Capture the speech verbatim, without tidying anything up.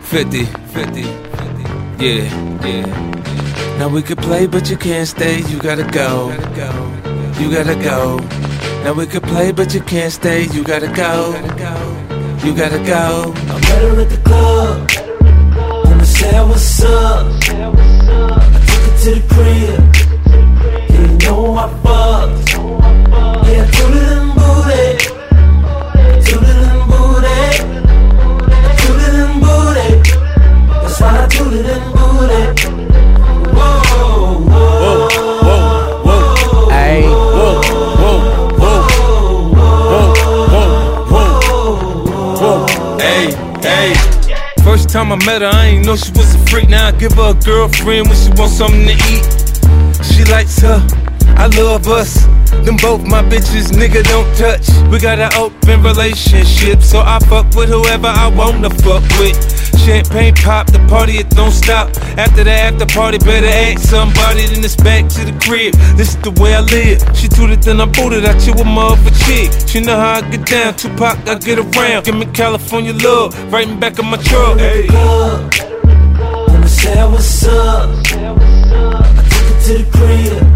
fifty, fifty, fifty. Yeah, yeah. Now we could play, but you can't stay. You gotta go. You gotta go. Now we could play, but you can't stay. You gotta go. You gotta go. I met her at the club. And I said, what's up? I took her to the crib. Didn't know I fucked. Yeah, I told her them booty. I told her them booty. I told her them booty. That's why I told her them booty. Whoa, whoa, whoa, whoa, ayy, whoa, whoa, whoa, whoa, whoa, whoa, whoa, ayy, ayy. First time I met her, I ain't know she was a freak. Now I give her a girlfriend when she wants something to eat. She likes her, I love us. Them both my bitches, nigga don't touch. We got an open relationship, so I fuck with whoever I wanna fuck with. Champagne pop, the party it don't stop. After the after party, better ask somebody, then it's back to the crib. This is the way I live. She tooted, then I booted. I chill with my other chick. She know how I get down. Tupac, I get around. Give me California love, right in back of my truck. Hey. When I said what's up, I took her to the crib.